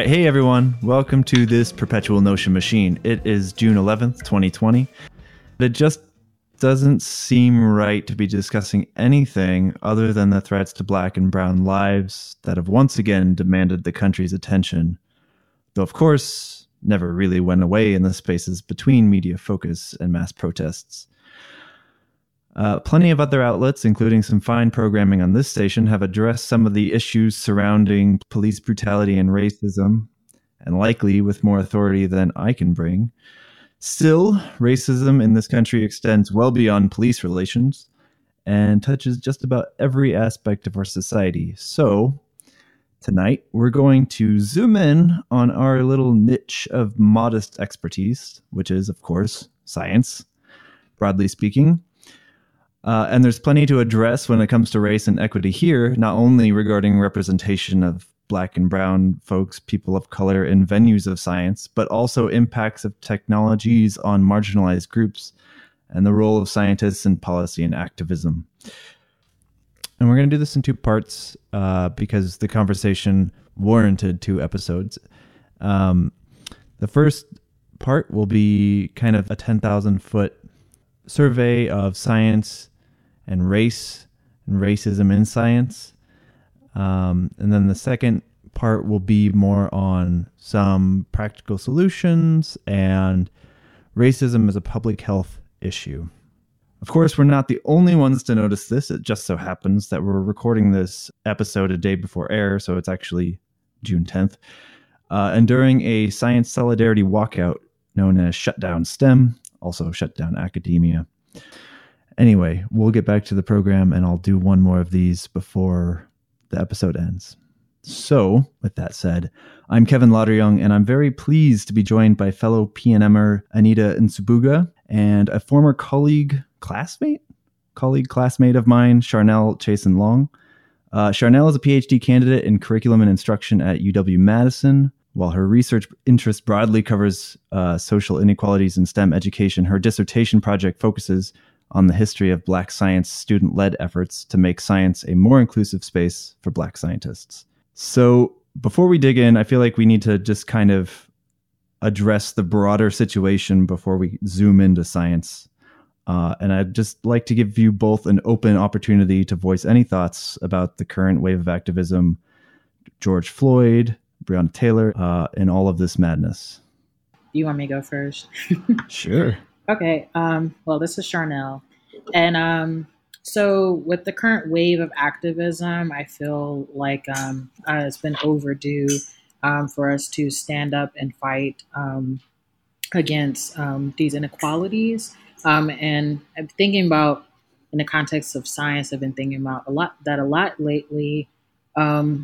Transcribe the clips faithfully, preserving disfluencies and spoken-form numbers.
right. Hey, everyone. Welcome to this Perpetual Notion Machine. It is June eleventh, twenty twenty. It just doesn't seem right to be discussing anything other than the threats to Black and brown lives that have once again demanded the country's attention, though, of course, never really went away in the spaces between media focus and mass protests. Uh, plenty of other outlets, including some fine programming on this station, have addressed some of the issues surrounding police brutality and racism, and likely with more authority than I can bring. Still, racism in this country extends well beyond police relations and touches just about every aspect of our society. So, tonight, we're going to zoom in on our little niche of modest expertise, which is, of course, science, broadly speaking. Uh, and there's plenty to address when it comes to race and equity here, not only regarding representation of Black and brown folks, people of color in venues of science, but also impacts of technologies on marginalized groups and the role of scientists in policy and activism. And we're going to do this in two parts uh, because the conversation warranted two episodes. Um, the first part will be kind of a ten thousand foot survey of science and race and racism in science. Um, and then the second part will be more on some practical solutions and racism as a public health issue. Of course, we're not the only ones to notice this. It just so happens that we're recording this episode a day before air, so it's actually June tenth. Uh, and during a science solidarity walkout known as Shutdown STEM, also Shutdown Academia. Anyway, we'll get back to the program and I'll do one more of these before the episode ends. So, with that said, I'm Kevin Lauderyoung, and I'm very pleased to be joined by fellow P N M-er Anita Nsubuga and a former colleague, classmate? Colleague, classmate of mine, Charnel Chasen Long. Uh, Charnel is a P H D candidate in curriculum and instruction at U W-Madison. While her research interest broadly covers uh, social inequalities in STEM education, her dissertation project focuses on the history of Black science student-led efforts to make science a more inclusive space for Black scientists. So before we dig in, I feel like we need to just kind of address the broader situation before we zoom into science. Uh, and I'd just like to give you both an open opportunity to voice any thoughts about the current wave of activism, George Floyd, Breonna Taylor, uh, and all of this madness. Do you want me to go first? Sure. Okay. Um, well, this is Charnel. And um, so with the current wave of activism, I feel like um, uh, it's been overdue um, for us to stand up and fight um, against um, these inequalities. Um, and I'm thinking about, in the context of science, I've been thinking about a lot that a lot lately. Um,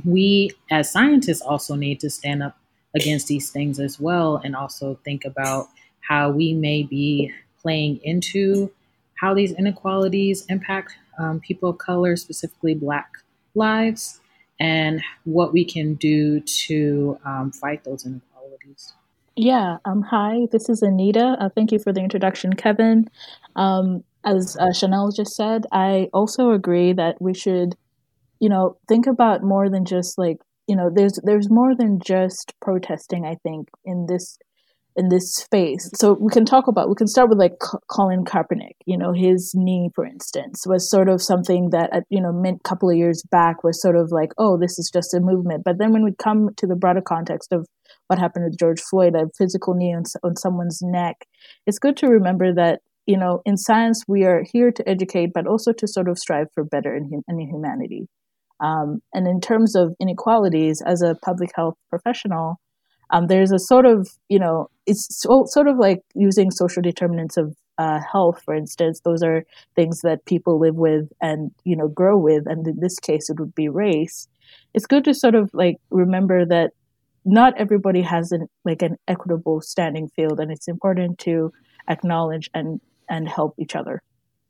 we as scientists also need to stand up against these things as well, and also think about how we may be playing into how these inequalities impact um, people of color, specifically Black lives, and what we can do to um, fight those inequalities. Yeah. Um. Hi, this is Anita. Uh, thank you for the introduction, Kevin. Um, as uh, Chanel just said, I also agree that we should, you know, think about more than just like, you know, there's there's more than just protesting, I think, in this in this space. So we can talk about, we can start with like C- Colin Kaepernick, you know, his knee, for instance, was sort of something that, uh, you know, a couple of years back was sort of like, oh, this is just a movement. But then when we come to the broader context of what happened with George Floyd, a physical knee on, on someone's neck, it's good to remember that, you know, in science, we are here to educate, but also to sort of strive for better in, hum- in humanity. Um, and in terms of inequalities, as a public health professional, um, there's a sort of, you know, it's so, sort of like using social determinants of uh, health, for instance. Those are things that people live with and, you know, grow with. And in this case, it would be race. It's good to sort of like remember that not everybody has an, like an equitable standing field, and it's important to acknowledge and, and help each other.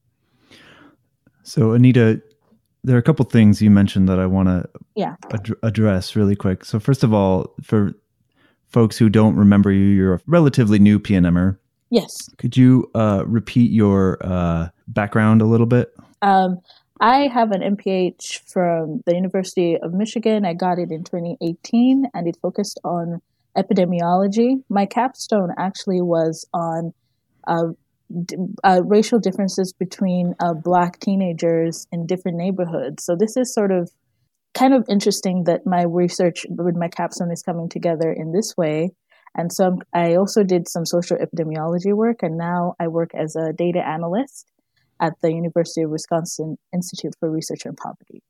So, Anita, there are a couple things you mentioned that I want to yeah. ad- address really quick. So first of all, for folks who don't remember you, you're a relatively new P N M-er. Yes. Could you uh, repeat your uh, background a little bit? Um, I have an M P H from the University of Michigan. I got it in twenty eighteen, and it focused on epidemiology. My capstone actually was on uh, d- uh, racial differences between uh, Black teenagers in different neighborhoods. So this is sort of kind of interesting that my research with my capstone is coming together in this way. And so I also did some social epidemiology work, and now I work as a data analyst at the University of Wisconsin Institute for Research on Poverty.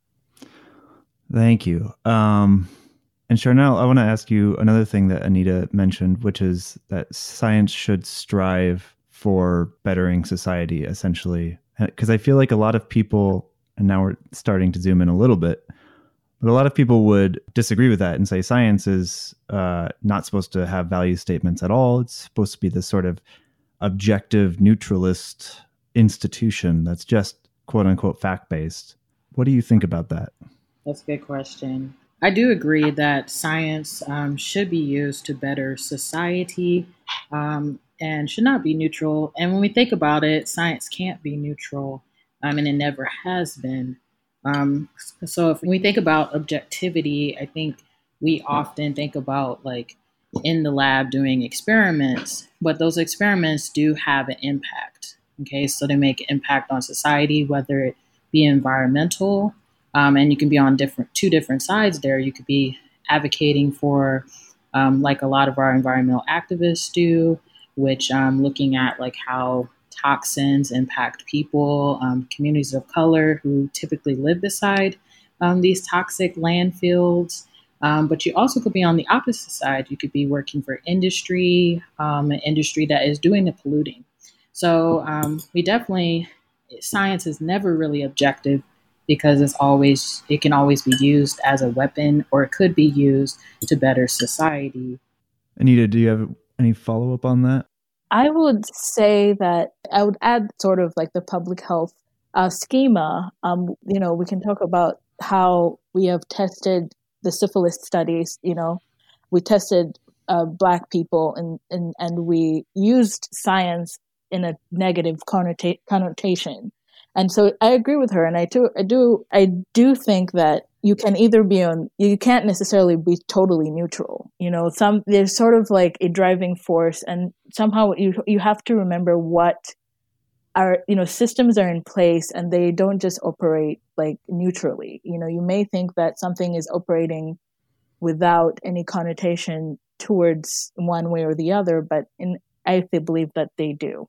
Thank you. Um, and Charnel, I want to ask you another thing that Anita mentioned, which is that science should strive for bettering society, essentially. Because I feel like a lot of people, and now we're starting to zoom in a little bit, but a lot of people would disagree with that and say science is uh, not supposed to have value statements at all. It's supposed to be this sort of objective, neutralist institution that's just quote unquote fact-based. What do you think about that? That's a good question. I do agree that science um, should be used to better society um, and should not be neutral. And when we think about it, science can't be neutral, um, and it never has been. Um, so if we think about objectivity, I think we often think about like in the lab doing experiments, but those experiments do have an impact. Okay, so they make an impact on society, whether it be environmental, um, and you can be on different two different sides there. You could be advocating for, um, like a lot of our environmental activists do, which um, looking at like how toxins impact people, um, communities of color who typically live beside um, these toxic landfills. Um, but you also could be on the opposite side. You could be working for industry, um, an industry that is doing the polluting. So um, we definitely, science is never really objective because it's always, it can always be used as a weapon, or it could be used to better society. Anita, do you have any follow-up on that? I would say that I would add sort of like the public health uh, schema. Um, you know, we can talk about how we have tested the syphilis studies. You know, we tested uh, Black people and, and, and we used science in a negative connota- connotation. And so I agree with her. And I do, I do, I do think that you can either be on, you can't necessarily be totally neutral. You know, some, there's sort of like a driving force, and somehow you, you have to remember what our, you know, systems are in place and they don't just operate like neutrally. You know, you may think that something is operating without any connotation towards one way or the other, but in, I believe that they do.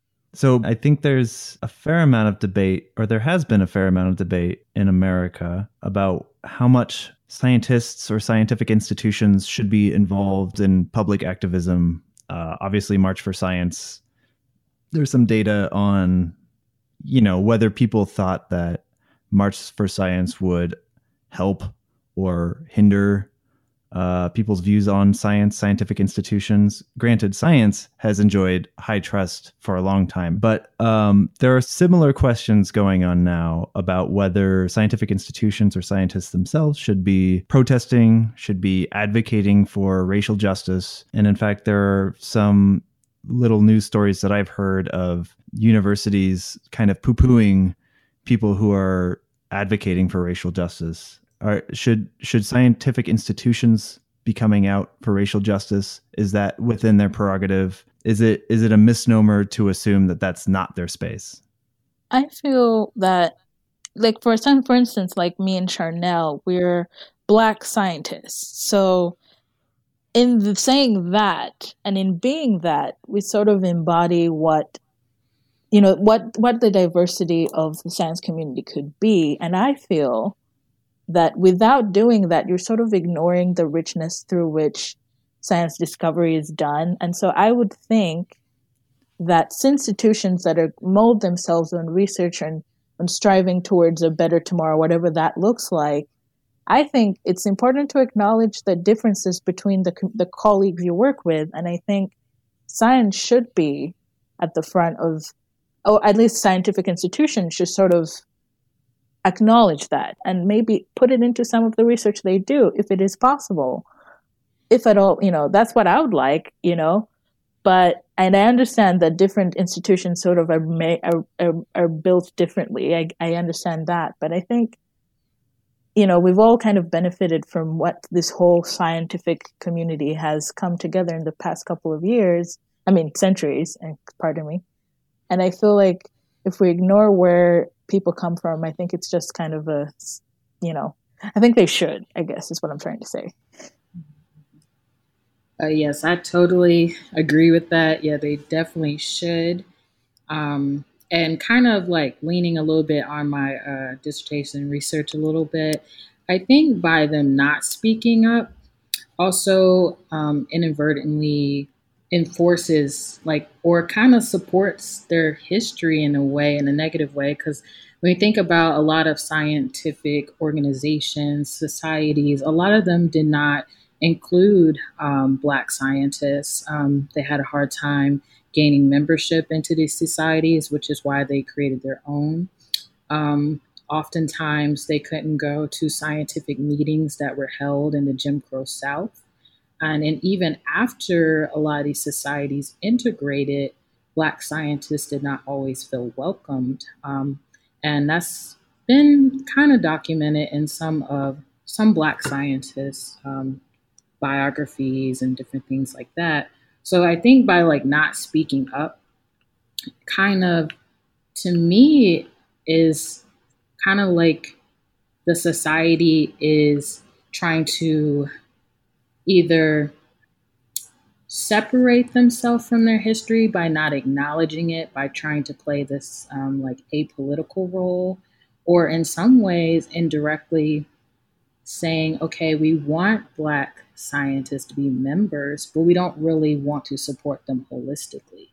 So I think there's a fair amount of debate, or there has been a fair amount of debate in America about how much scientists or scientific institutions should be involved in public activism. Uh, obviously, March for Science, there's some data on, you know, whether people thought that March for Science would help or hinder Uh, people's views on science, scientific institutions. Granted, science has enjoyed high trust for a long time, but um, there are similar questions going on now about whether scientific institutions or scientists themselves should be protesting, should be advocating for racial justice. And in fact, there are some little news stories that I've heard of universities kind of poo-pooing people who are advocating for racial justice. Are, should should scientific institutions be coming out for racial justice? Is that within their prerogative? Is it is it a misnomer to assume that that's not their space? I feel that, like for some, for instance, like me and Charnel, we're Black scientists. So in the saying that and in being that, we sort of embody what, you know, what what the diversity of the science community could be. And I feel that without doing that, you're sort of ignoring the richness through which science discovery is done. And so I would think that institutions that are mold themselves on research and on striving towards a better tomorrow, whatever that looks like, I think it's important to acknowledge the differences between the the colleagues you work with. And I think science should be at the front of, or at least scientific institutions should sort of acknowledge that and maybe put it into some of the research they do, if it is possible, if at all. You know, that's what I would like, you know, but and I understand that different institutions sort of are, may, are, are, are built differently. I, I understand that. But I think, you know, we've all kind of benefited from what this whole scientific community has come together in the past couple of years. I mean, centuries, pardon me. And I feel like if we ignore where people come from, I think it's just kind of a, you know, I think they should, I guess, is what I'm trying to say. Uh, yes, I totally agree with that. Yeah, they definitely should. Um, and kind of like leaning a little bit on my uh, dissertation research a little bit, I think by them not speaking up also um, inadvertently enforces like or kind of supports their history in a way, in a negative way. Because when you think about a lot of scientific organizations, societies, a lot of them did not include um, Black scientists. Um, they had a hard time gaining membership into these societies, which is why they created their own. Um, oftentimes, they couldn't go to scientific meetings that were held in the Jim Crow South. And, and even after a lot of these societies integrated, Black scientists did not always feel welcomed. Um, and that's been kind of documented in some of some Black scientists' um, biographies and different things like that. So I think by like not speaking up, kind of to me is kind of like the society is trying to either separate themselves from their history by not acknowledging it, by trying to play this um, like apolitical role, or in some ways indirectly saying, okay, we want Black scientists to be members, but we don't really want to support them holistically.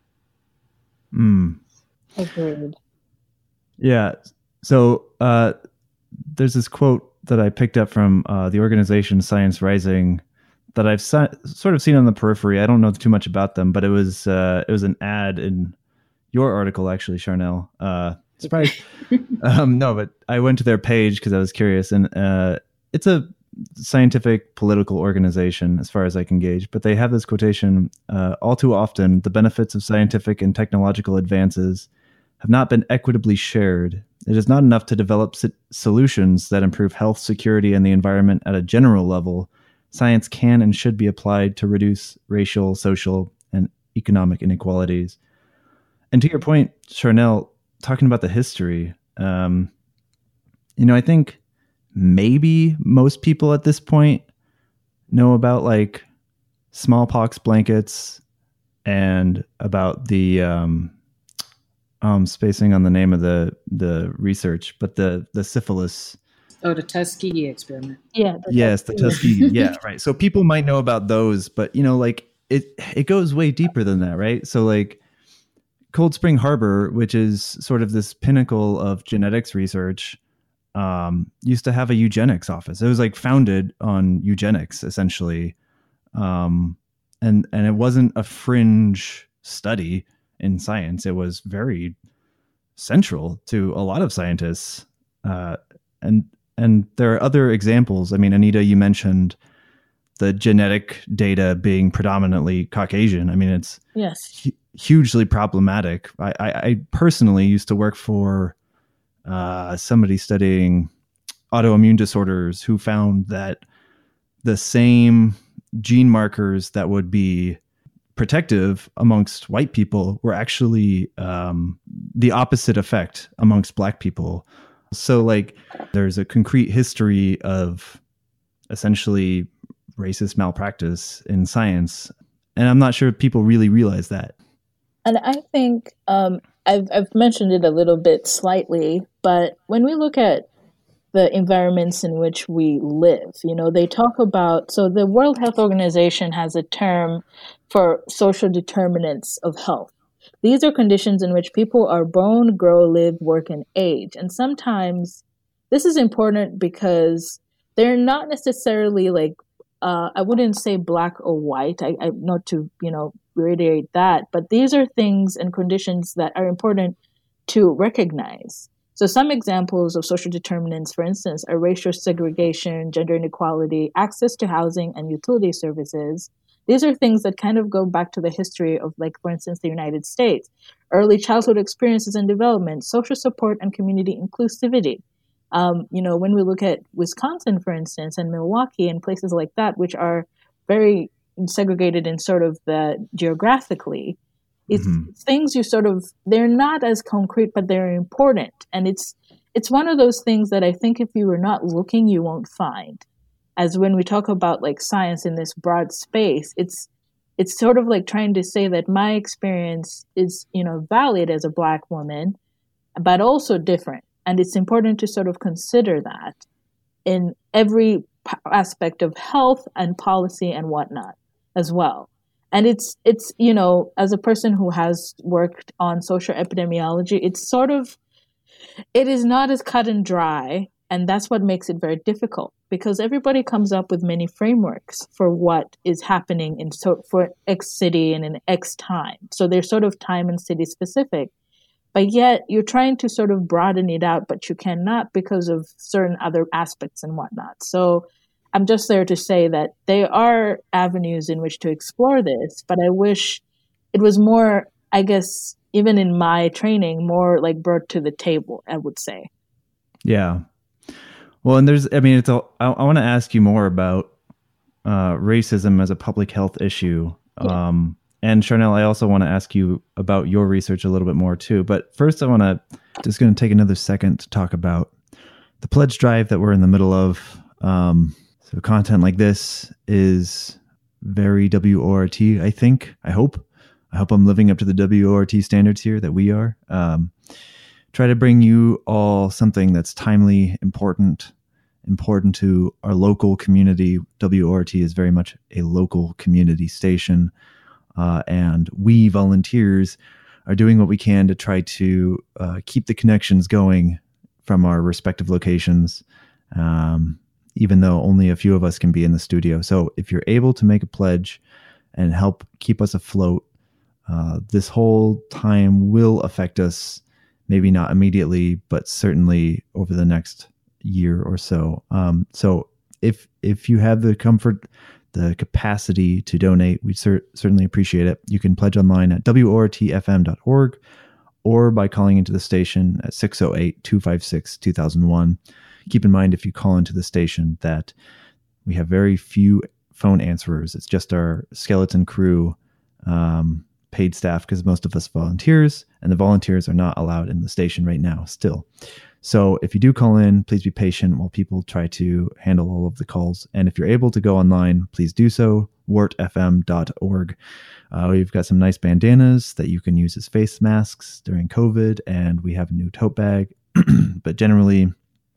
Mm. Agreed. Yeah. So uh, there's this quote that I picked up from uh, the organization Science Rising that I've si- sort of seen on the periphery. I don't know too much about them, but it was uh, it was an ad in your article, actually, Charnel. Uh, surprise. um, no, but I went to their page because I was curious, and uh, it's a scientific political organization as far as I can gauge, but they have this quotation, uh, all too often, the benefits of scientific and technological advances have not been equitably shared. It is not enough to develop s- solutions that improve health, security, and the environment at a general level. Science can and should be applied to reduce racial, social, and economic inequalities. And to your point, Charnel, talking about the history, um, you know, I think maybe most people at this point know about like smallpox blankets and about the um, um spacing on the name of the the research, but the the syphilis. Oh, the Tuskegee experiment. Yeah. The yes, the Tuskegee. Yeah, right. So people might know about those, but you know, like it it goes way deeper than that, right? So like Cold Spring Harbor, which is sort of this pinnacle of genetics research, um, used to have a eugenics office. It was like founded on eugenics, essentially. Um, and, and it wasn't a fringe study in science. It was very central to a lot of scientists. Uh, and, and there are other examples. I mean, Anita, you mentioned the genetic data being predominantly Caucasian. I mean, it's yes, hu- hugely problematic. I, I, I personally used to work for uh, somebody studying autoimmune disorders who found that the same gene markers that would be protective amongst white people were actually um, the opposite effect amongst Black people. So like there's a concrete history of essentially racist malpractice in science. And I'm not sure if people really realize that. And I think um, I've, I've mentioned it a little bit slightly, but when we look at the environments in which we live, you know, they talk about, so the World Health Organization has a term for social determinants of health. These are conditions in which people are born, grow, live, work, and age. And sometimes this is important because they're not necessarily like, uh, I wouldn't say black or white, I, I not to, you know, reiterate that, but these are things and conditions that are important to recognize. So some examples of social determinants, for instance, are racial segregation, gender inequality, access to housing and utility services, These are things that kind of go back to the history of, like, for instance, the United States, early childhood experiences and development, social support, and community inclusivity. Um, you know, when we look at Wisconsin, for instance, and Milwaukee and places like that, which are very segregated in sort of the geographically, it's, Mhm. it's things you sort of, they're not as concrete, but they're important. And it's, it's one of those things that I think if you were not looking, you won't find. As when we talk about like science in this broad space, it's, it's sort of like trying to say that my experience is, you know, valid as a Black woman, but also different. And it's important to sort of consider that in every p- aspect of health and policy and whatnot as well. And it's, it's, you know, as a person who has worked on social epidemiology, it's sort of, it is not as cut and dry. And that's what makes it very difficult, because everybody comes up with many frameworks for what is happening in so for X city and in X time. So they're sort of time and city specific. But yet you're trying to sort of broaden it out, but you cannot because of certain other aspects and whatnot. So I'm just there to say that there are avenues in which to explore this, but I wish it was more, I guess, even in my training, more like brought to the table, I would say. Yeah. Well, and there's, I mean, it's all, I, I want to ask you more about uh, racism as a public health issue. Yeah. Um, And Charnel, I also want to ask you about your research a little bit more too. But first, I want to just going to take another second to talk about the pledge drive that we're in the middle of. Um, so content like this is very W O R T, I think. I hope. I hope I'm living up to the W O R T standards here that we are. Um, try to bring you all something that's timely, important, important to our local community. W O R T is very much a local community station. Uh, and we volunteers are doing what we can to try to uh, keep the connections going from our respective locations, um, even though only a few of us can be in the studio. So if you're able to make a pledge and help keep us afloat, uh, this whole time will affect us, maybe not immediately, but certainly over the next year or so. Um, so if if you have the comfort, the capacity to donate, we cer- certainly appreciate it. You can pledge online at W O R T F M dot org or by calling into the station at six oh eight, two five six, two thousand one. Keep in mind, if you call into the station, that we have very few phone answerers. It's just our skeleton crew, um, paid staff, because most of us volunteers, and the volunteers are not allowed in the station right now still. So if you do call in, please be patient while people try to handle all of the calls. And if you're able to go online, please do so, wart f m dot org. Uh, we've got some nice bandanas that you can use as face masks during COVID, and we have a new tote bag. But generally,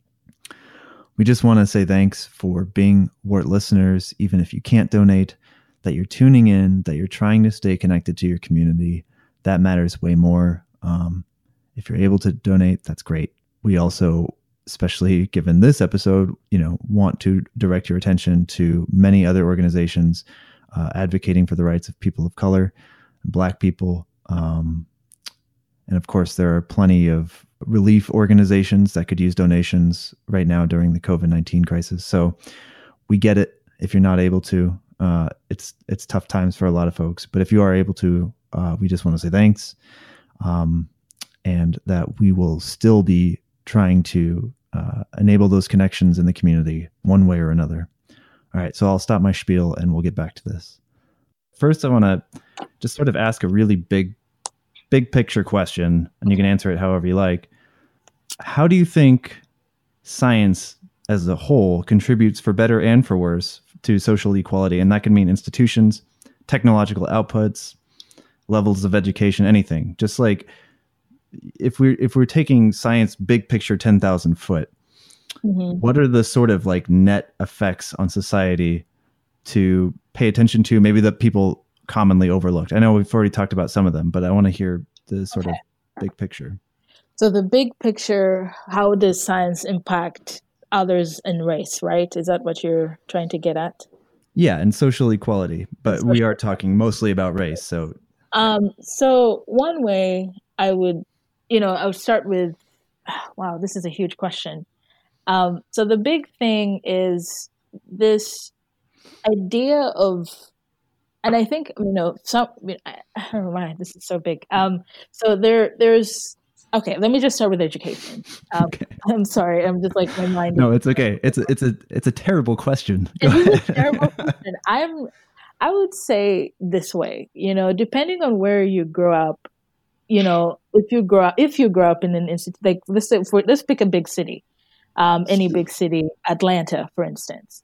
we just want to say thanks for being Wart listeners, even if you can't donate, that you're tuning in, that you're trying to stay connected to your community. That matters way more. Um, if you're able to donate, that's great. We also, especially given this episode, you know, want to direct your attention to many other organizations uh, advocating for the rights of people of color, Black people. Um, and of course, there are plenty of relief organizations that could use donations right now during the COVID nineteen crisis. So we get it. If you're not able to, uh, it's it's tough times for a lot of folks. But if you are able to, uh, we just want to say thanks, um, and that we will still be trying to uh, enable those connections in the community one way or another. All right, so I'll stop my spiel and we'll get back to this. First, I want to just sort of ask a really big, big picture question, and you can answer it however you like. How do you think science as a whole contributes, for better and for worse, to social equality? And that can mean institutions, technological outputs, levels of education, anything. Just like if we're if we're taking science big picture ten thousand foot, mm-hmm. what are the sort of like net effects on society to pay attention to, maybe that people commonly overlooked? I know we've already talked about some of them, but I want to hear the sort okay. of big picture. So the big picture, how does science impact others and race, right? Is that what you're trying to get at? Yeah, and social equality, but social we are talking mostly about race. So, um, so one way I would, you know, I would start with, wow, this is a huge question. Um, so the big thing is this idea of and I think, you know, some, I, mean, I, I don't know why this is so big. Um, so there, there's, okay, let me just start with education. Um, okay. I'm sorry. I'm just like, my mind. No, it's okay. It's a, it's a, it's a terrible question. Go it ahead. is a terrible question. I'm, I would say this way, you know, depending on where you grow up, you know, if you grow up, if you grow up in an institute, like let's say for, let's pick a big city, um, any big city, Atlanta, for instance.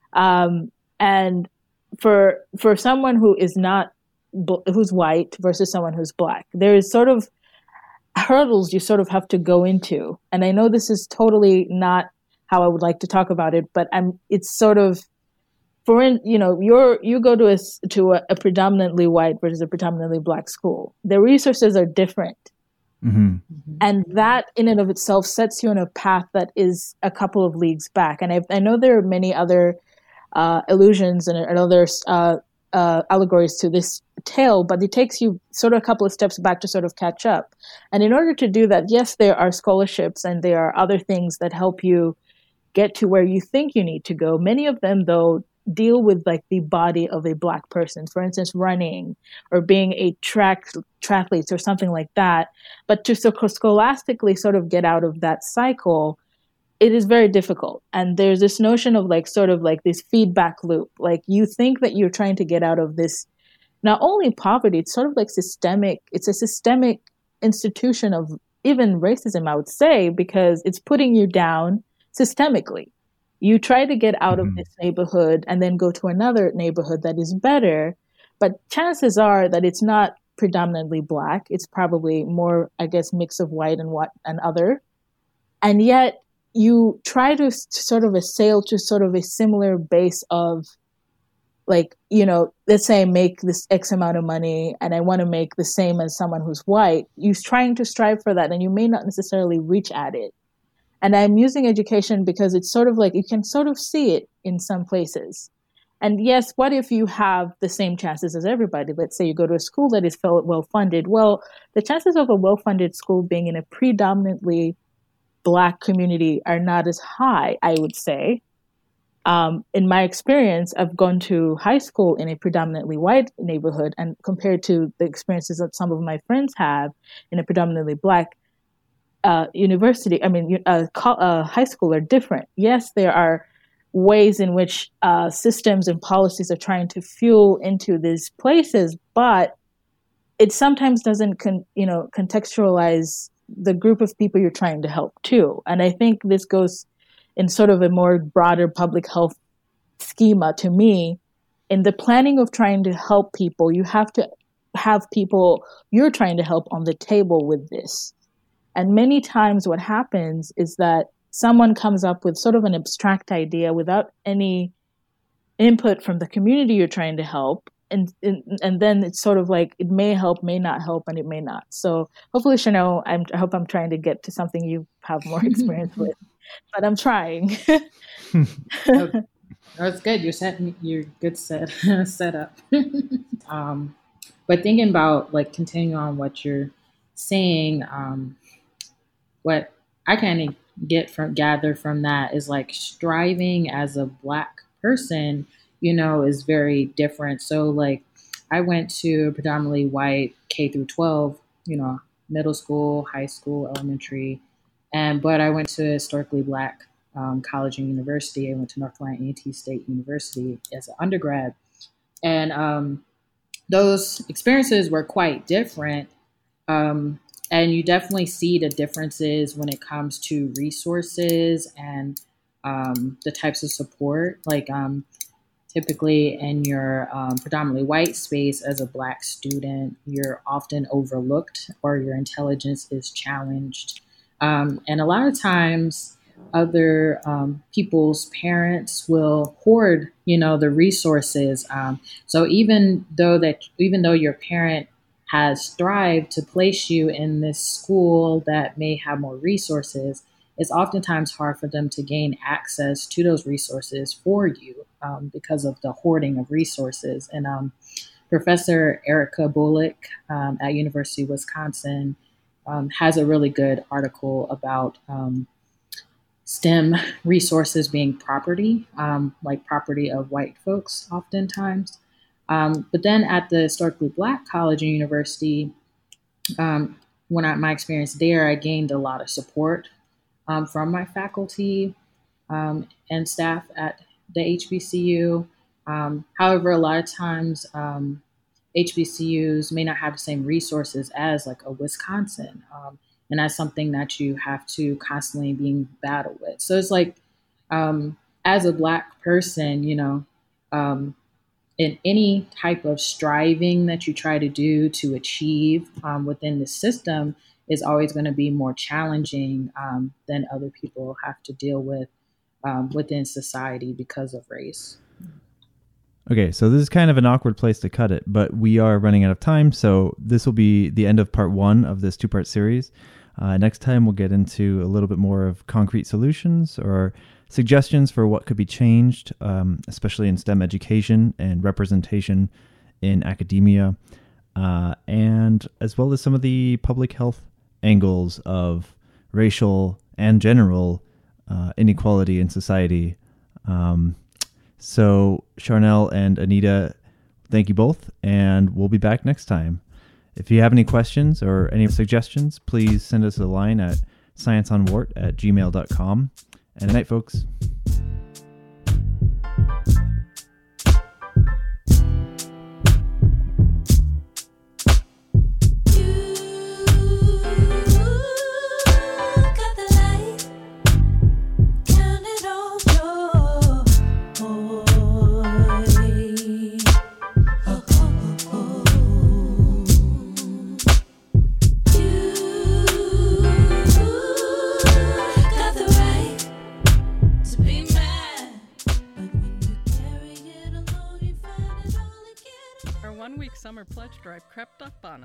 Um, and for, for someone who is not, who's white versus someone who's black, there is sort of hurdles you sort of have to go into. And I know this is totally not how I would like to talk about it, but I'm, it's sort of, for, you know, you're, you go to a, to a, a predominantly white versus a predominantly black school. The resources are different. Mm-hmm. And that in and of itself sets you on a path that is a couple of leagues back. And I, I know there are many other uh, illusions and, and other uh, uh, allegories to this tale, but it takes you sort of a couple of steps back to sort of catch up. And in order to do that, yes, there are scholarships and there are other things that help you get to where you think you need to go. Many of them, though, deal with like the body of a black person, for instance, running or being a track triathlete or something like that. But to so scholastically sort of get out of that cycle, it is very difficult. And there's this notion of like sort of like this feedback loop. Like you think that you're trying to get out of this, not only poverty, it's sort of like systemic, it's a systemic institution of even racism, I would say, because it's putting you down systemically. You try to get out mm-hmm. of this neighborhood and then go to another neighborhood that is better, but chances are that it's not predominantly black. It's probably more, I guess, mix of white and what and other. And yet you try to sort of assail to sort of a similar base of like, you know, let's say I make this X amount of money and I want to make the same as someone who's white. You're trying to strive for that and you may not necessarily reach at it. And I'm using education because it's sort of like, you can sort of see it in some places. And yes, what if you have the same chances as everybody? Let's say you go to a school that is well-funded. Well, the chances of a well-funded school being in a predominantly black community are not as high, I would say. Um, in my experience, I've gone to high school in a predominantly white neighborhood, and compared to the experiences that some of my friends have in a predominantly black Uh, university, I mean, uh, co- uh, high school are different. Yes, there are ways in which uh, systems and policies are trying to fuel into these places, but it sometimes doesn't, con- you know, contextualize the group of people you're trying to help too. And I think this goes in sort of a more broader public health schema to me. In the planning of trying to help people, you have to have people you're trying to help on the table with this. And many times what happens is that someone comes up with sort of an abstract idea without any input from the community you're trying to help. And, and and then it's sort of like, it may help, may not help, and it may not. So hopefully, Chanel, I'm, I hope I'm trying to get to something you have more experience with, but I'm trying. Oh, that's good. You're setting, you're good set, set up. um, but thinking about like continuing on what you're saying, um, what I kind of get from gather from that is like striving as a black person, you know, is very different. So like I went to a predominantly white K through twelve, you know, middle school, high school, elementary, and but I went to a historically black um, college and university. I went to North Carolina A and T State University as an undergrad, and um, those experiences were quite different. Um, And you definitely see the differences when it comes to resources and um, the types of support. Like um, typically in your um, predominantly white space as a black student, you're often overlooked or your intelligence is challenged. Um, and a lot of times other um, people's parents will hoard, you know, the resources. Um, so even though that, even though your parent has strived to place you in this school that may have more resources, it's oftentimes hard for them to gain access to those resources for you um, because of the hoarding of resources. And um, Professor Erica Bullock um, at University of Wisconsin um, has a really good article about um, STEM resources being property, um, like property of white folks oftentimes. Um, but then at the historically Black college and university, um, when I, my experience there, I gained a lot of support um, from my faculty um, and staff at the H B C U. Um, however, a lot of times um, H B C Us may not have the same resources as like a Wisconsin. Um, and that's something that you have to constantly be in battle with. So it's like, um, as a Black person, you know, um, in any type of striving that you try to do to achieve um, within the system is always going to be more challenging um, than other people have to deal with um, within society because of race. Okay, so this is kind of an awkward place to cut it, but we are running out of time, so this will be the end of part one of this two-part series. Uh, next time, we'll get into a little bit more of concrete solutions or suggestions for what could be changed, um, especially in STEM education and representation in academia, uh, and as well as some of the public health angles of racial and general uh, inequality in society. Um, so Charnel and Anita, thank you both, and we'll be back next time. If you have any questions or any suggestions, please send us a line at scienceonwart at gmail dot com. And good night, folks. Our one-week summer pledge drive crept up on us.